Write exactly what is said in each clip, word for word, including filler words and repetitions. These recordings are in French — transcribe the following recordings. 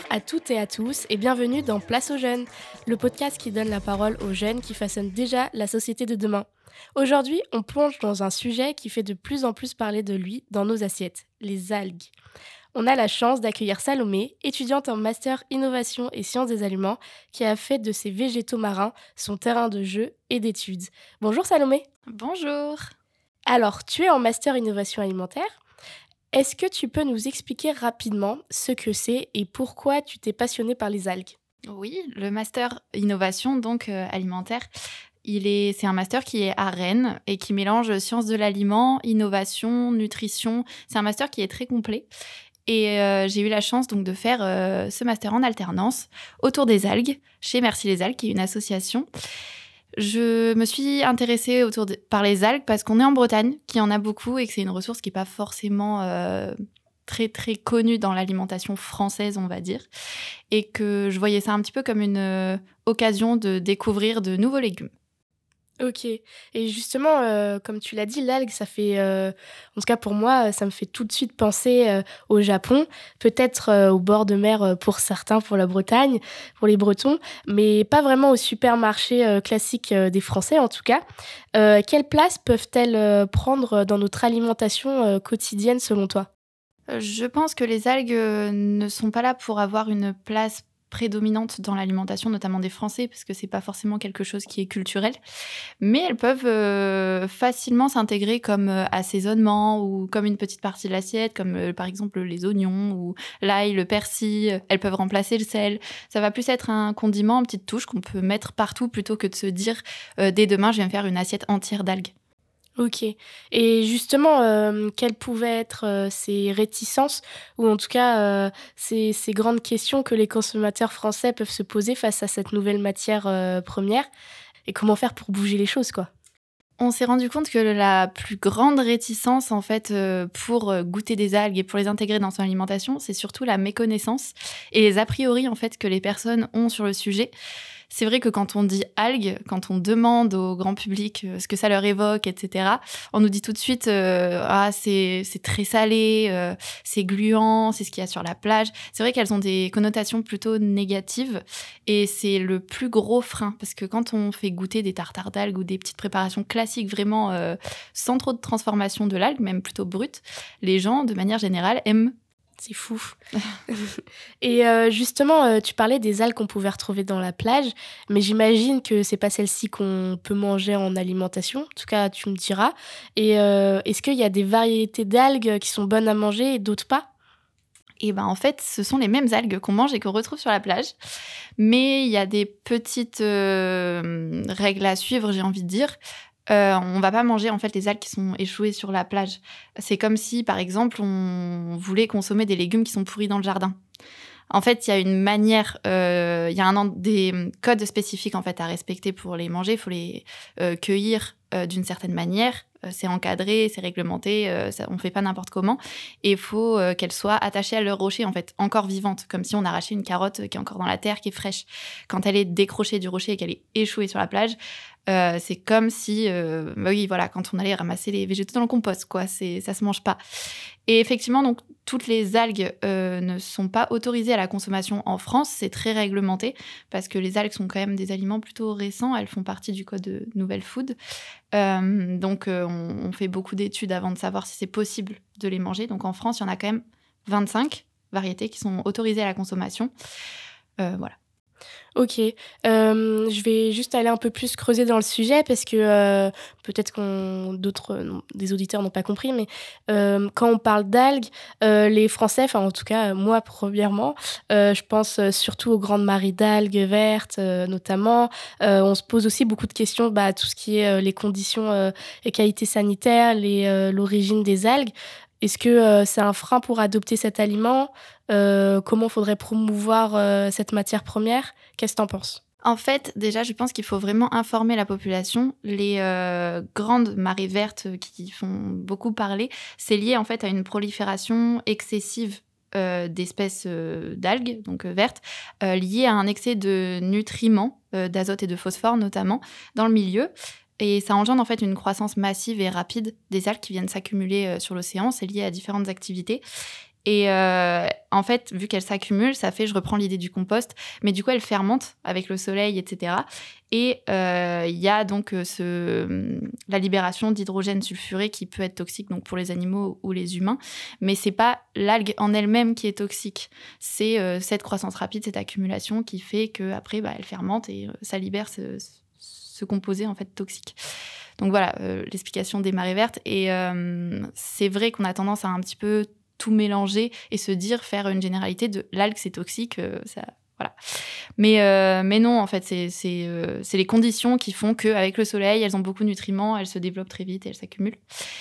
à toutes et à tous et bienvenue dans Place aux jeunes, le podcast qui donne la parole aux jeunes qui façonnent déjà la société de demain. Aujourd'hui, on plonge dans un sujet qui fait de plus en plus parler de lui dans nos assiettes, les algues. On a la chance d'accueillir Salomé, étudiante en master innovation et sciences des aliments, qui a fait de ces végétaux marins son terrain de jeu et d'études. Bonjour Salomé. Bonjour. Alors, tu es en master innovation alimentaire. Est-ce que tu peux nous expliquer rapidement ce que c'est et pourquoi tu t'es passionnée par les algues ? Oui, le master innovation donc euh, alimentaire, il est, c'est un master qui est à Rennes et qui mélange sciences de l'aliment, innovation, nutrition. C'est un master qui est très complet. Et euh, j'ai eu la chance donc de faire euh, ce master en alternance autour des algues chez Merci les algues, qui est une association. Je me suis intéressée autour de, par les algues parce qu'on est en Bretagne, qu'il y en a beaucoup et que c'est une ressource qui n'est pas forcément euh, très très connue dans l'alimentation française, on va dire. Et que je voyais ça un petit peu comme une euh, occasion de découvrir de nouveaux légumes. Ok. Et justement, euh, comme tu l'as dit, l'algue, ça fait, euh, en tout cas pour moi, ça me fait tout de suite penser euh, au Japon, peut-être euh, au bord de mer euh, pour certains, pour la Bretagne, pour les Bretons, mais pas vraiment au supermarché euh, classique euh, des Français en tout cas. Euh, quelle place peuvent-elles euh, prendre dans notre alimentation euh, quotidienne selon toi ? Euh, Je pense que les algues euh, ne sont pas là pour avoir une place prédominante dans l'alimentation, notamment des Français, parce que c'est pas forcément quelque chose qui est culturel. Mais elles peuvent euh, facilement s'intégrer comme euh, assaisonnement ou comme une petite partie de l'assiette, comme euh, par exemple les oignons ou l'ail, le persil. Elles peuvent remplacer le sel. Ça va plus être un condiment, une petite touche qu'on peut mettre partout plutôt que de se dire euh, dès demain, je vais me faire une assiette entière d'algues. Ok. Et justement, euh, quelles pouvaient être euh, ces réticences ou en tout cas euh, ces, ces grandes questions que les consommateurs français peuvent se poser face à cette nouvelle matière euh, première et comment faire pour bouger les choses, quoi. On s'est rendu compte que la plus grande réticence, en fait, euh, pour euh, goûter des algues et pour les intégrer dans son alimentation, c'est surtout la méconnaissance et les a priori, en fait, que les personnes ont sur le sujet. C'est vrai que quand on dit algues, quand on demande au grand public euh, ce que ça leur évoque, et cetera, on nous dit tout de suite euh, ah c'est c'est très salé, euh, c'est gluant, c'est ce qu'il y a sur la plage. C'est vrai qu'elles ont des connotations plutôt négatives et c'est le plus gros frein parce que quand on fait goûter des tartares d'algues ou des petites préparations classiques vraiment euh, sans trop de transformation de l'algue, même plutôt brute, les gens de manière générale aiment. C'est fou. Et euh, justement, euh, tu parlais des algues qu'on pouvait retrouver dans la plage, mais j'imagine que c'est pas celles-ci qu'on peut manger en alimentation. En tout cas, tu me diras. Et euh, est-ce qu'il y a des variétés d'algues qui sont bonnes à manger et d'autres pas ? Et ben en fait, ce sont les mêmes algues qu'on mange et qu'on retrouve sur la plage. Mais il y a des petites euh, règles à suivre, j'ai envie de dire. Euh, on va pas manger en fait les algues qui sont échouées sur la plage. C'est comme si, par exemple, on voulait consommer des légumes qui sont pourris dans le jardin. En fait, il y a une manière, euh, il y a un, des codes spécifiques en fait à respecter pour les manger. Il faut les euh, cueillir euh, d'une certaine manière. Euh, c'est encadré, c'est réglementé. Euh, ça, on fait pas n'importe comment. Et il faut euh, qu'elles soient attachées à leur rocher en fait, encore vivantes, comme si on arrachait une carotte qui est encore dans la terre, qui est fraîche. Quand elle est décrochée du rocher et qu'elle est échouée sur la plage, euh, c'est comme si, euh, bah oui, voilà, quand on allait ramasser les végétaux dans le compost, quoi. C'est, ça se mange pas. Et effectivement, donc toutes les algues euh, ne sont pas autorisées à la consommation en France. C'est très réglementé parce que les algues sont quand même des aliments plutôt récents. Elles font partie du code de Nouvelle Food. Euh, donc, euh, on, on fait beaucoup d'études avant de savoir si c'est possible de les manger. Donc, en France, il y en a quand même vingt-cinq variétés qui sont autorisées à la consommation. Euh, voilà. Ok, euh, je vais juste aller un peu plus creuser dans le sujet parce que euh, peut-être qu'on d'autres non, des auditeurs n'ont pas compris, mais euh, quand on parle d'algues, euh, les Français, enfin en tout cas moi premièrement, euh, je pense surtout aux grandes marées d'algues vertes euh, notamment. Euh, on se pose aussi beaucoup de questions, bah, tout ce qui est euh, les conditions euh, et qualité sanitaire, les, euh, l'origine des algues. Est-ce que euh, c'est un frein pour adopter cet aliment ? Euh, comment faudrait promouvoir euh, cette matière première ? Qu'est-ce que t'en penses ? En fait, déjà, je pense qu'il faut vraiment informer la population. Les euh, grandes marées vertes qui font beaucoup parler, c'est lié en fait à une prolifération excessive euh, d'espèces euh, d'algues, donc euh, vertes, euh, liées à un excès de nutriments, euh, d'azote et de phosphore notamment, dans le milieu. Et ça engendre en fait une croissance massive et rapide des algues qui viennent s'accumuler euh, sur l'océan. C'est lié à différentes activités. Et euh, en fait, vu qu'elles s'accumulent, ça fait, je reprends l'idée du compost, mais du coup, elles fermentent avec le soleil, et cetera. Et il euh, y a donc ce, la libération d'hydrogène sulfuré qui peut être toxique donc pour les animaux ou les humains, mais c'est pas l'algue en elle-même qui est toxique. C'est euh, cette croissance rapide, cette accumulation qui fait qu'après, bah, elle fermente et euh, ça libère ce, ce composé en fait toxique. Donc voilà, euh, l'explication des marées vertes. Et euh, c'est vrai qu'on a tendance à un petit peu tout mélanger et se dire, faire une généralité de l'algue, c'est toxique, euh, ça, voilà. Mais, euh, mais non, en fait, c'est, c'est, euh, c'est les conditions qui font qu'avec le soleil, elles ont beaucoup de nutriments, elles se développent très vite et elles s'accumulent.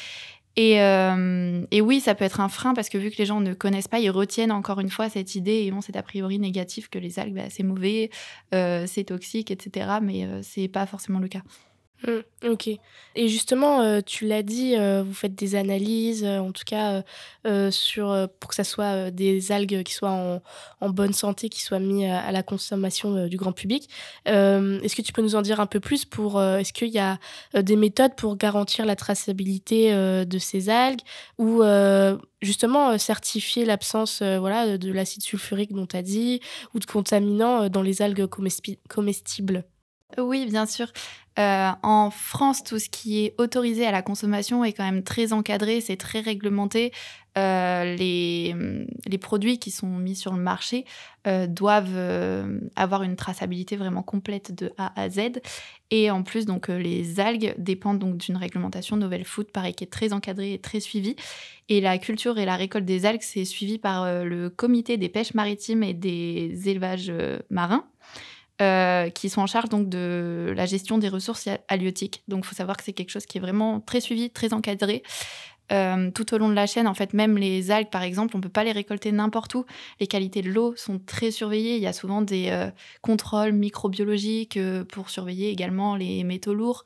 Et, euh, et oui, ça peut être un frein parce que vu que les gens ne connaissent pas, ils retiennent encore une fois cette idée et ont cet a priori négatif que les algues, bah, c'est mauvais, euh, c'est toxique, et cetera. Mais euh, c'est pas forcément le cas. Mmh, ok. Et justement, euh, tu l'as dit, euh, vous faites des analyses, euh, en tout cas, euh, euh, sur, euh, pour que ça soit euh, des algues qui soient en, en bonne santé, qui soient mis à, à la consommation euh, du grand public. Euh, est-ce que tu peux nous en dire un peu plus pour, euh, est-ce qu'il y a euh, des méthodes pour garantir la traçabilité euh, de ces algues ou euh, justement euh, certifier l'absence euh, voilà, de l'acide sulfurique dont tu as dit ou de contaminants euh, dans les algues comespi- comestibles? Oui, bien sûr. Euh, en France, tout ce qui est autorisé à la consommation est quand même très encadré, c'est très réglementé. Euh, les, les produits qui sont mis sur le marché euh, doivent euh, avoir une traçabilité vraiment complète de A à Z. Et en plus, donc, euh, les algues dépendent donc d'une réglementation Novel Food, pareil, qui est très encadrée et très suivie. Et la culture et la récolte des algues, c'est suivi par euh, le comité des pêches maritimes et des élevages euh, marins. Euh, qui sont en charge donc de la gestion des ressources halieutiques. Donc, il faut savoir que c'est quelque chose qui est vraiment très suivi, très encadré. Euh, tout au long de la chaîne, en fait, même les algues, par exemple, on ne peut pas les récolter n'importe où. Les qualités de l'eau sont très surveillées. Il y a souvent des euh, contrôles microbiologiques euh, pour surveiller également les métaux lourds.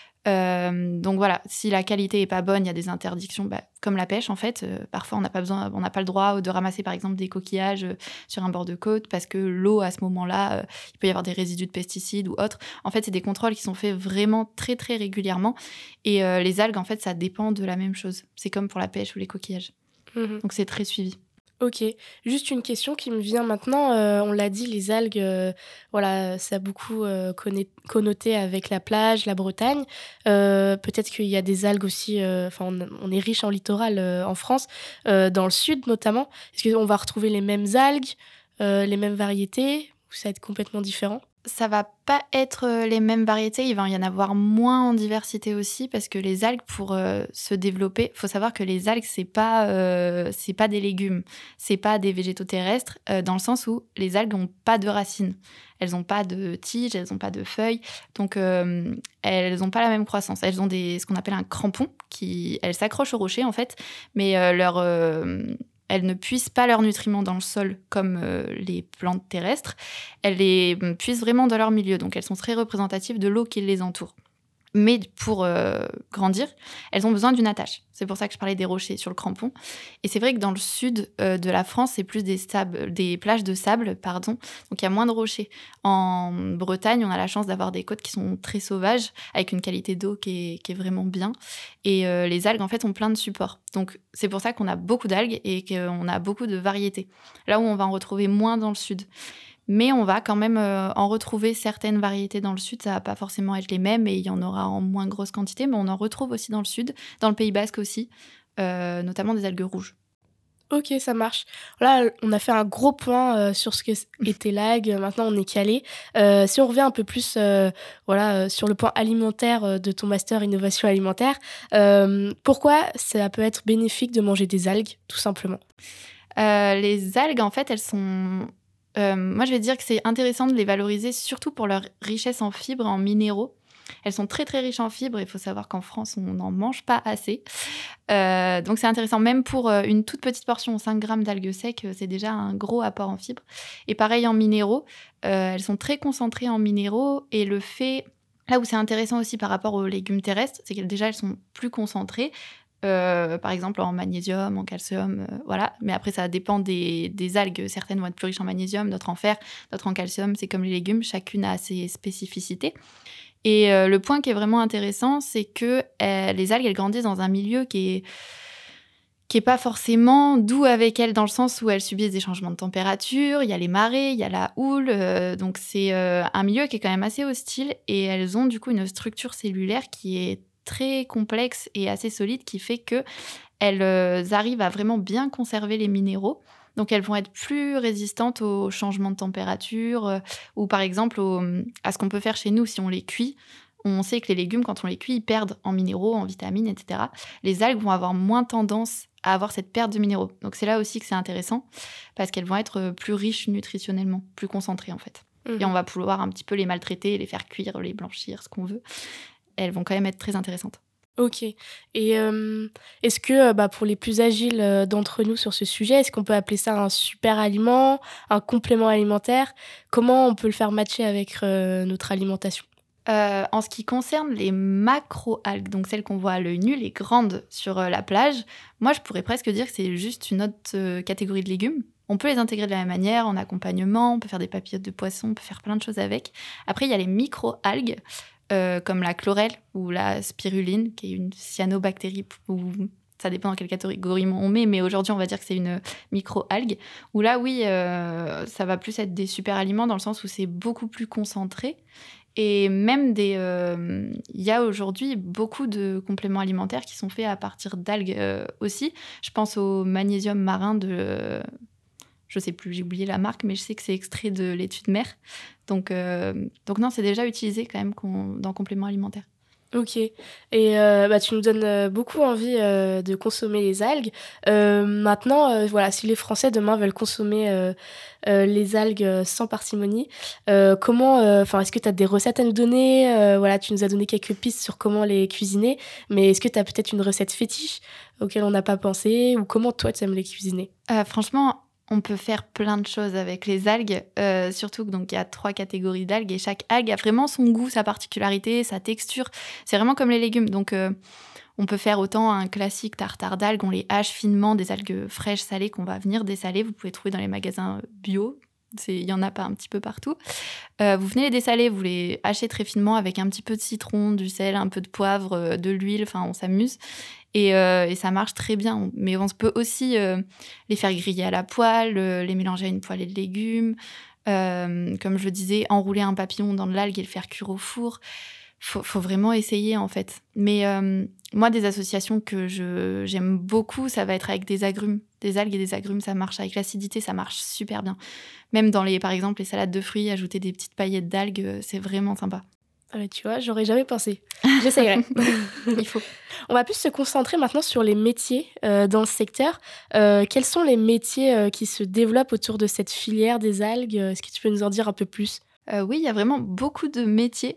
Euh, donc voilà, si la qualité est pas bonne, il y a des interdictions, bah, comme la pêche en fait. Euh, parfois, on n'a pas besoin, on n'a pas le droit de ramasser par exemple des coquillages euh, sur un bord de côte parce que l'eau à ce moment-là, euh, il peut y avoir des résidus de pesticides ou autres. En fait, c'est des contrôles qui sont faits vraiment très très régulièrement. Et euh, les algues, en fait, ça dépend de la même chose. C'est comme pour la pêche ou les coquillages. Mmh. Donc c'est très suivi. Ok, juste une question qui me vient maintenant. Euh, on l'a dit, les algues, euh, voilà, ça a beaucoup euh, conné- connoté avec la plage, la Bretagne. Euh, peut-être qu'il y a des algues aussi. euh, Enfin, on, on est riche en littoral euh, en France, euh, dans le sud notamment. Est-ce qu'on va retrouver les mêmes algues, euh, les mêmes variétés, ou ça va être complètement différent? Ça va pas être euh, les mêmes variétés, il va y en avoir moins en diversité aussi parce que les algues pour euh, se développer, faut savoir que les algues c'est pas euh, c'est pas des légumes, c'est pas des végétaux terrestres euh, dans le sens où les algues ont pas de racines, elles ont pas de tiges, elles ont pas de feuilles, donc euh, elles ont pas la même croissance, elles ont des ce qu'on appelle un crampon qui elles s'accrochent au rocher en fait, mais euh, leur euh, elles ne puisent pas leurs nutriments dans le sol comme euh, les plantes terrestres. Elles les puisent vraiment dans leur milieu. Donc, elles sont très représentatives de l'eau qui les entoure. Mais pour euh, grandir, elles ont besoin d'une attache. C'est pour ça que je parlais des rochers sur le crampon. Et c'est vrai que dans le sud euh, de la France, c'est plus des, sables, des plages de sable, pardon. Donc il y a moins de rochers. En Bretagne, on a la chance d'avoir des côtes qui sont très sauvages, avec une qualité d'eau qui est, qui est vraiment bien. Et euh, les algues, en fait, ont plein de supports. Donc c'est pour ça qu'on a beaucoup d'algues et qu'on a beaucoup de variétés. Là où on va en retrouver moins dans le sud. Mais on va quand même euh, en retrouver certaines variétés dans le sud. Ça va pas forcément être les mêmes et il y en aura en moins grosse quantité, mais on en retrouve aussi dans le sud, dans le Pays Basque aussi, euh, notamment des algues rouges. Ok, ça marche. Là, on a fait un gros point euh, sur ce que était l'algue. Maintenant, on est calé. Euh, si on revient un peu plus, euh, voilà, euh, sur le point alimentaire euh, de ton master innovation alimentaire, euh, pourquoi ça peut être bénéfique de manger des algues, tout simplement? Euh, les algues, en fait, elles sont... euh, moi, je vais dire que c'est intéressant de les valoriser, surtout pour leur richesse en fibres, en minéraux. Elles sont très très riches en fibres. Il faut savoir qu'en France, on n'en mange pas assez. Euh, donc c'est intéressant. Même pour euh, une toute petite portion, cinq grammes d'algues secs, c'est déjà un gros apport en fibres. Et pareil en minéraux. Euh, elles sont très concentrées en minéraux. Et le fait... Là où c'est intéressant aussi par rapport aux légumes terrestres, c'est que déjà elles sont plus concentrées. Euh, par exemple en magnésium, en calcium, euh, voilà. Mais après, ça dépend des, des algues. Certaines vont être plus riches en magnésium, d'autres en fer, d'autres en calcium. C'est comme les légumes, chacune a ses spécificités. Et euh, le point qui est vraiment intéressant, c'est que euh, les algues, elles grandissent dans un milieu qui est, qui n'est pas forcément doux avec elles, dans le sens où elles subissent des changements de température, il y a les marées, il y a la houle, euh, donc c'est euh, un milieu qui est quand même assez hostile, et elles ont du coup une structure cellulaire qui est très complexe et assez solide, qui fait qu'elles euh, arrivent à vraiment bien conserver les minéraux. Donc elles vont être plus résistantes aux changements de température, euh, ou par exemple au, à ce qu'on peut faire chez nous si on les cuit. On sait que les légumes, quand on les cuit, ils perdent en minéraux, en vitamines, et cetera. Les algues vont avoir moins tendance à avoir cette perte de minéraux. Donc c'est là aussi que c'est intéressant, parce qu'elles vont être plus riches nutritionnellement, plus concentrées en fait. Mmh. Et on va pouvoir un petit peu les maltraiter, les faire cuire, les blanchir, ce qu'on veut. Elles vont quand même être très intéressantes. Ok. Et euh, est-ce que bah, pour les plus agiles euh, d'entre nous sur ce sujet, est-ce qu'on peut appeler ça un super aliment, un complément alimentaire? Comment on peut le faire matcher avec euh, notre alimentation? Euh, en ce qui concerne les macro-algues, donc celles qu'on voit à l'œil nu, les grandes sur euh, la plage, moi je pourrais presque dire que c'est juste une autre euh, catégorie de légumes. On peut les intégrer de la même manière, en accompagnement, on peut faire des papillotes de poisson, on peut faire plein de choses avec. Après, il y a les micro-algues, euh, comme la chlorelle ou la spiruline, qui est une cyanobactérie, ou ça dépend dans quelle catégorie on met, mais aujourd'hui on va dire que c'est une micro-algue, où là oui, euh, ça va plus être des super aliments dans le sens où c'est beaucoup plus concentré. Et même des, euh, il y a aujourd'hui beaucoup de compléments alimentaires qui sont faits à partir d'algues euh, aussi. Je pense au magnésium marin de, euh, je sais plus, j'ai oublié la marque, mais je sais que c'est extrait de laitue de mer. Donc, euh, donc non, c'est déjà utilisé quand même qu'on, dans compléments alimentaires. Ok. Et euh, bah, tu nous donnes euh, beaucoup envie euh, de consommer les algues. Euh, maintenant, euh, voilà, si les Français demain veulent consommer euh, euh, les algues sans parcimonie, euh, comment, enfin, est-ce que tu as des recettes à nous donner? Euh, Voilà, tu nous as donné quelques pistes sur comment les cuisiner, mais est-ce que tu as peut-être une recette fétiche auquel on n'a pas pensé, ou comment toi tu aimes les cuisiner? Euh, franchement, on peut faire plein de choses avec les algues, euh, surtout qu'il y a trois catégories d'algues et chaque algue a vraiment son goût, sa particularité, sa texture. C'est vraiment comme les légumes. Donc, euh, on peut faire autant un classique tartare d'algues, on les hache finement, des algues fraîches, salées qu'on va venir dessaler. Vous pouvez trouver dans les magasins bio. Il y en a pas un petit peu partout. Euh, vous venez les dessaler, vous les hachez très finement avec un petit peu de citron, du sel, un peu de poivre, de l'huile. Enfin, on s'amuse. Et, euh, et ça marche très bien. Mais on peut aussi euh, les faire griller à la poêle, euh, les mélanger à une poêlée de légumes. Euh, comme je le disais, enrouler un papillon dans de l'algue et le faire cuire au four. Faut, faut vraiment essayer, en fait. Mais euh, moi, des associations que je, j'aime beaucoup, ça va être avec des agrumes. Des algues et des agrumes, ça marche. Avec l'acidité, ça marche super bien. Même dans, les, par exemple, les salades de fruits, ajouter des petites paillettes d'algues, c'est vraiment sympa. Ah bah, tu vois, j'aurais jamais pensé. J'essayerai. Il faut. On va plus se concentrer maintenant sur les métiers euh, dans le secteur. Euh, quels sont les métiers euh, qui se développent autour de cette filière des algues? Est-ce que tu peux nous en dire un peu plus? euh, Oui, il y a vraiment beaucoup de métiers.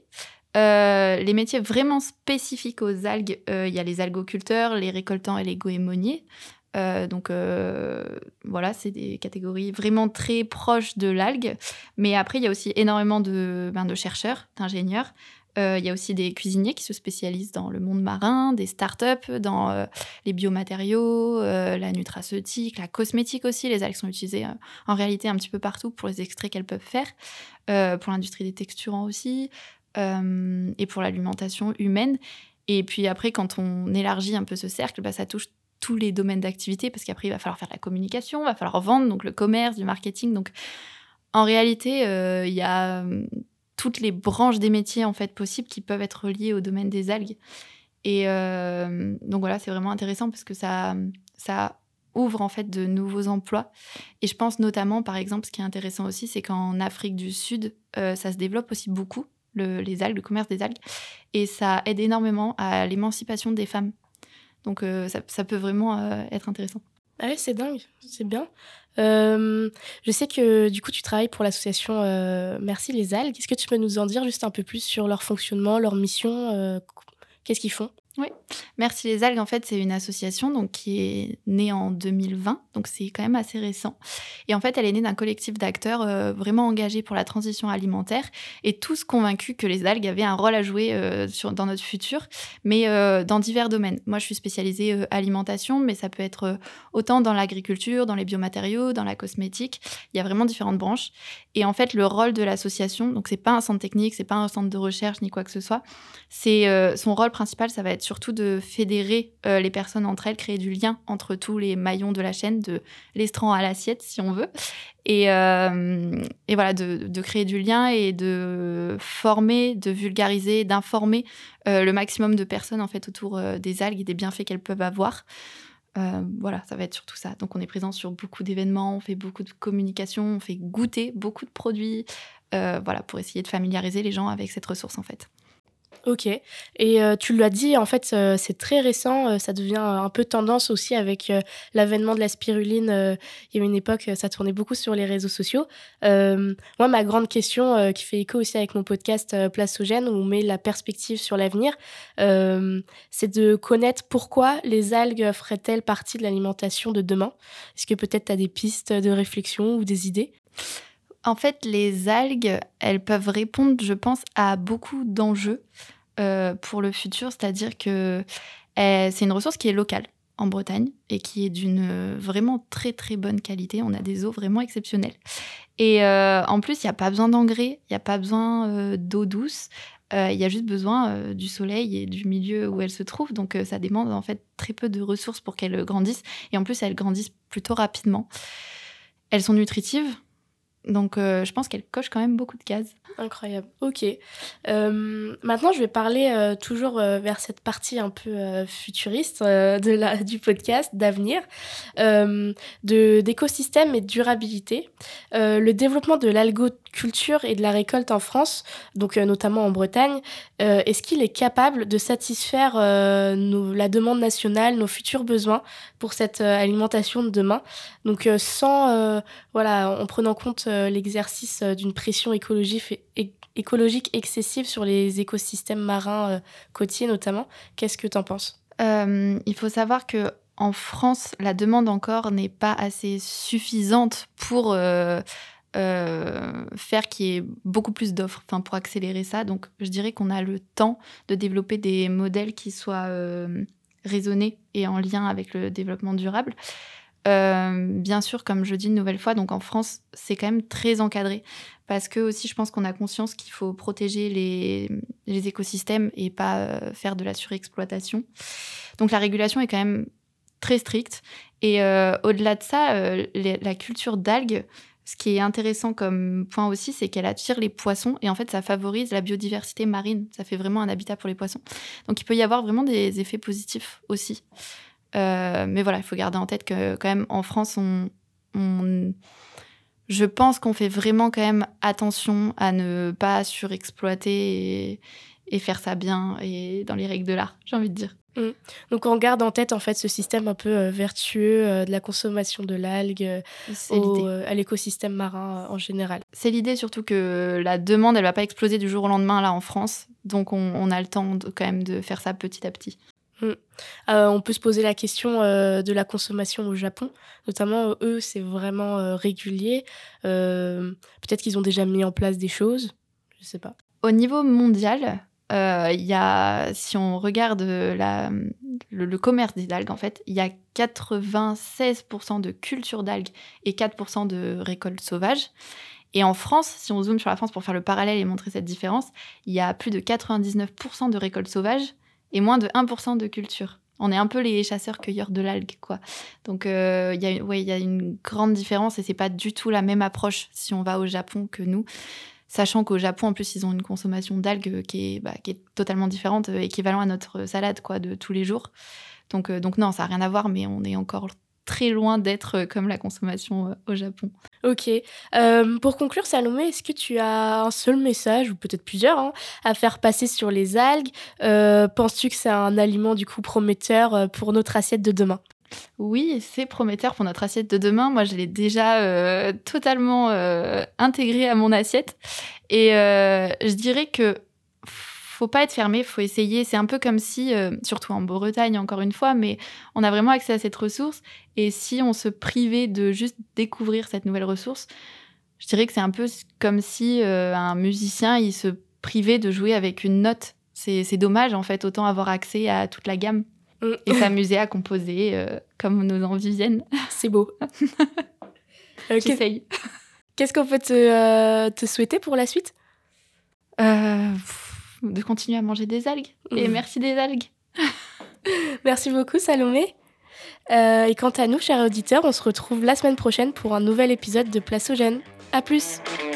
Euh, les métiers vraiment spécifiques aux algues, il euh, y a les algoculteurs, les récoltants et les goémoniers. Euh, donc euh, voilà, c'est des catégories vraiment très proches de l'algue. Mais après, il y a aussi énormément de, ben, de chercheurs, d'ingénieurs. Il euh, y a aussi des cuisiniers qui se spécialisent dans le monde marin, des startups, dans euh, les biomatériaux, euh, la nutraceutique, la cosmétique aussi. Les algues sont utilisées euh, en réalité un petit peu partout pour les extraits qu'elles peuvent faire, euh, pour l'industrie des texturants aussi, euh, et pour l'alimentation humaine. Et puis après, quand on élargit un peu ce cercle, bah, ça touche tous les domaines d'activité, parce qu'après, il va falloir faire de la communication, il va falloir vendre, donc le commerce, du marketing. Donc, en réalité, il euh, y a euh, toutes les branches des métiers en fait, possibles qui peuvent être liées au domaine des algues. Et euh, donc, voilà, c'est vraiment intéressant parce que ça, ça ouvre en fait de nouveaux emplois. Et je pense notamment, par exemple, ce qui est intéressant aussi, c'est qu'en Afrique du Sud, euh, ça se développe aussi beaucoup, le, les algues, le commerce des algues. Et ça aide énormément à l'émancipation des femmes. Donc, euh, ça, ça peut vraiment euh, être intéressant. Ah ouais, c'est dingue, c'est bien. Euh, je sais que du coup, tu travailles pour l'association euh, Merci les algues. Est-ce que tu peux nous en dire juste un peu plus sur leur fonctionnement, leur mission, euh, qu'est-ce qu'ils font? Oui, Merci les algues, en fait, c'est une association donc, qui est née en deux mille vingt, donc c'est quand même assez récent. Et en fait, elle est née d'un collectif d'acteurs euh, vraiment engagés pour la transition alimentaire et tous convaincus que les algues avaient un rôle à jouer euh, sur, dans notre futur, mais euh, dans divers domaines. Moi, je suis spécialisée euh, alimentation, mais ça peut être euh, autant dans l'agriculture, dans les biomatériaux, dans la cosmétique. Il y a vraiment différentes branches. Et en fait, le rôle de l'association, donc c'est pas un centre technique, c'est pas un centre de recherche ni quoi que ce soit, c'est, euh, son rôle principal, ça va être surtout de fédérer euh, les personnes entre elles, créer du lien entre tous les maillons de la chaîne, de l'estran à l'assiette, si on veut. Et, euh, et voilà, de, de créer du lien et de former, de vulgariser, d'informer euh, le maximum de personnes en fait, autour euh, des algues et des bienfaits qu'elles peuvent avoir. Euh, voilà, ça va être surtout ça. Donc, on est présent sur beaucoup d'événements, on fait beaucoup de communication, on fait goûter beaucoup de produits, euh, voilà, pour essayer de familiariser les gens avec cette ressource, en fait. Ok. Et euh, tu l'as dit, en fait, euh, c'est très récent. Euh, ça devient euh, un peu tendance aussi avec euh, l'avènement de la spiruline. Euh, il y a eu une époque, euh, ça tournait beaucoup sur les réseaux sociaux. Euh, moi, ma grande question, euh, qui fait écho aussi avec mon podcast euh, Place aux gènes, où on met la perspective sur l'avenir, euh, c'est de connaître pourquoi les algues feraient-elles partie de l'alimentation de demain. Est-ce que peut-être tu as des pistes de réflexion ou des idées ? En fait, les algues, elles peuvent répondre, je pense, à beaucoup d'enjeux euh, pour le futur. C'est-à-dire que euh, c'est une ressource qui est locale en Bretagne et qui est d'une euh, vraiment très, très bonne qualité. On a des eaux vraiment exceptionnelles. Et euh, en plus, il n'y a pas besoin d'engrais, il n'y a pas besoin euh, d'eau douce. Euh, Il y a juste besoin euh, du soleil et du milieu où elles se trouvent. Donc, euh, ça demande en fait très peu de ressources pour qu'elles grandissent. Et en plus, elles grandissent plutôt rapidement. Elles sont nutritives. Donc, euh, je pense qu'elle coche quand même beaucoup de cases. Incroyable. Ok. Euh, maintenant, je vais parler euh, toujours euh, vers cette partie un peu euh, futuriste euh, de la, du podcast, d'avenir, euh, de, d'écosystème et de durabilité. Euh, le développement de l'algoculture et de la récolte en France, donc euh, notamment en Bretagne, euh, est-ce qu'il est capable de satisfaire euh, nos, la demande nationale, nos futurs besoins pour cette euh, alimentation de demain, donc euh, sans, euh, voilà, en prenant compte euh, l'exercice euh, d'une pression écologique é- écologique excessive sur les écosystèmes marins euh, côtiers notamment. Qu'est-ce que tu en penses ? Euh, il faut savoir que en France, la demande encore n'est pas assez suffisante pour euh, euh, faire qu'il y ait beaucoup plus d'offres, enfin pour accélérer ça. Donc, je dirais qu'on a le temps de développer des modèles qui soient euh, raisonnés et en lien avec le développement durable. Euh, bien sûr, comme je dis une nouvelle fois, donc en France, c'est quand même très encadré. Parce que aussi, je pense qu'on a conscience qu'il faut protéger les, les écosystèmes et pas euh, faire de la surexploitation. Donc la régulation est quand même très stricte. Et euh, au-delà de ça, euh, les, la culture d'algues, ce qui est intéressant comme point aussi, c'est qu'elle attire les poissons et en fait, ça favorise la biodiversité marine. Ça fait vraiment un habitat pour les poissons. Donc il peut y avoir vraiment des effets positifs aussi. Euh, mais voilà, il faut garder en tête que quand même en France, on, on, je pense qu'on fait vraiment quand même attention à ne pas surexploiter et, et faire ça bien et dans les règles de l'art, j'ai envie de dire. Mmh. Donc on garde en tête en fait ce système un peu euh, vertueux euh, de la consommation de l'algue euh, au, euh, à l'écosystème marin euh, en général. C'est l'idée surtout que la demande, elle va pas exploser du jour au lendemain là en France, donc on, on a le temps de, quand même de faire ça petit à petit. Mmh. Euh, on peut se poser la question euh, de la consommation au Japon. Notamment, euh, eux, c'est vraiment euh, régulier. Euh, peut-être qu'ils ont déjà mis en place des choses. Je sais pas. Au niveau mondial, euh, y a, si on regarde la, le, le commerce des algues, en fait, il y a quatre-vingt-seize pour cent de culture d'algues et quatre pour cent de récolte sauvage. Et en France, si on zoome sur la France pour faire le parallèle et montrer cette différence, il y a plus de quatre-vingt-dix-neuf pour cent de récolte sauvage et moins de un pour cent de culture. On est un peu les chasseurs-cueilleurs de l'algue, quoi. Donc, il euh, y, a, ouais, y a une grande différence et c'est pas du tout la même approche si on va au Japon que nous. Sachant qu'au Japon, en plus, ils ont une consommation d'algues qui est, bah, qui est totalement différente, euh, équivalent à notre salade, quoi, de tous les jours. Donc, euh, donc non, ça n'a rien à voir, mais on est encore très loin d'être comme la consommation euh, au Japon. Ok. Euh, pour conclure, Salomé, est-ce que tu as un seul message, ou peut-être plusieurs, hein, à faire passer sur les algues ? euh, Penses-tu que c'est un aliment du coup prometteur pour notre assiette de demain ? Oui, c'est prometteur pour notre assiette de demain. Moi, je l'ai déjà euh, totalement euh, intégré à mon assiette. Et euh, je dirais que faut pas être fermé, faut essayer. C'est un peu comme si, euh, surtout en Bretagne encore une fois, mais on a vraiment accès à cette ressource. Et si on se privait de juste découvrir cette nouvelle ressource, je dirais que c'est un peu comme si euh, un musicien il se privait de jouer avec une note. C'est, c'est dommage en fait, autant avoir accès à toute la gamme. Et s'amuser à composer euh, comme nos envies viennent. C'est beau. euh, J'essaye. Qu'est-ce qu'on peut te, euh, te souhaiter pour la suite ? euh, De continuer à manger des algues. Mmh. Et merci des algues. Merci beaucoup, Salomé. Euh, et quant à nous, chers auditeurs, on se retrouve la semaine prochaine pour un nouvel épisode de Place aux jeunes. À plus!